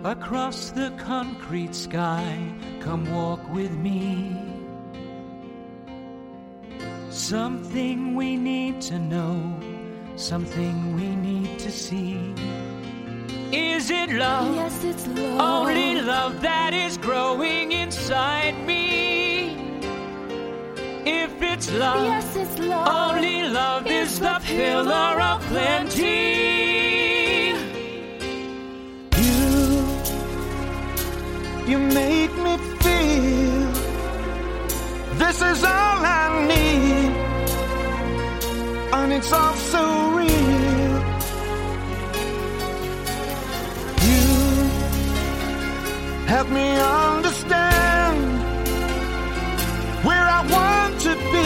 across the concrete sky. Come walk with me. Something we need to know, something we need to see. Is it love? Yes, it's love. Only love that is growing inside me. If it's love, Yes, it's love. only love is the pillar of plenty. You make me feel this is all I need, and it's all so real. You help me understand where I want to be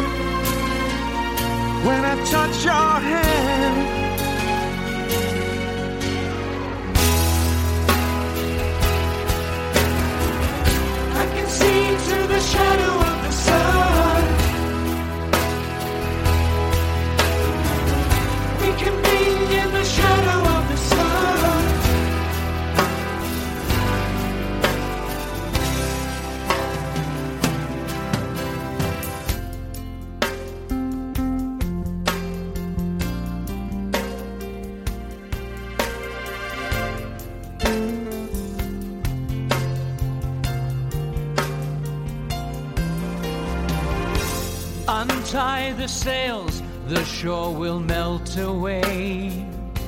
when I touch your hand. See through the shadow of the sun. We can be in the shadow of the sun. Untie the sails, the shore will melt away.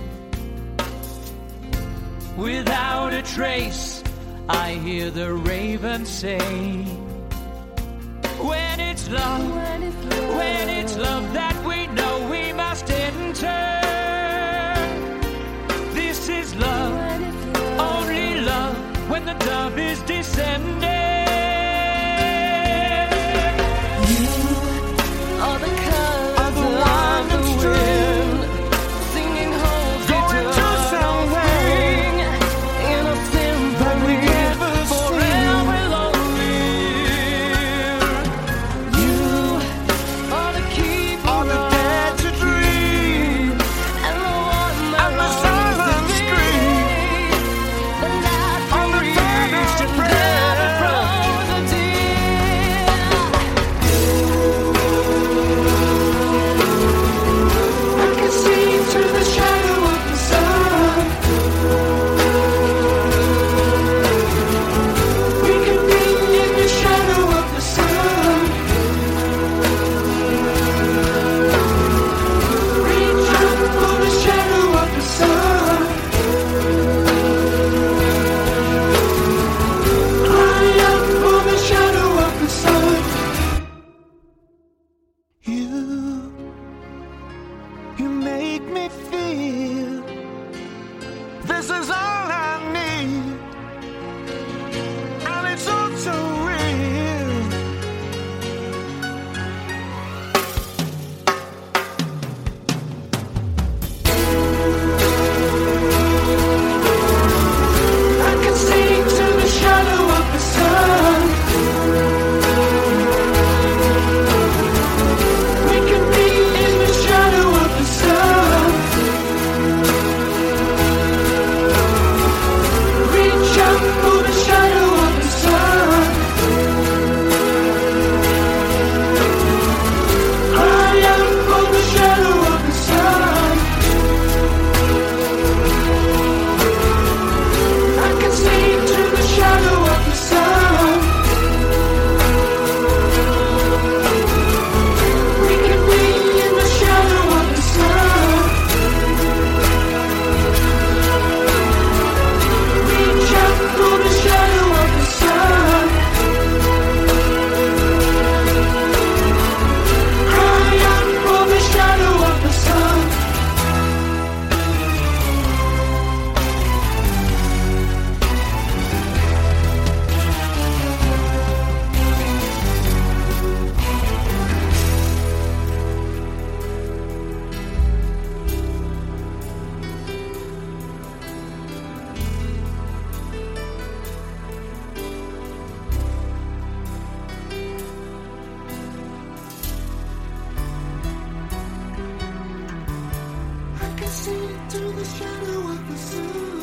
Without a trace, I hear the raven say, when it's love, when it's love that we know we must enter. This is love, only love, when the dove is descending. You make me feel this is all I need, and it's all so real. I can see to the shadow of the sun. We can be in the shadow of the sun. Reach out for the shadow of the sun. Cry out for the shadow of the sun. I can see to the shadow of the sun. We can be in the shadow of the sun. Reach out for the shadow of the sun. Cry out for the shadow of the sun. I can see through the shadow of the sun.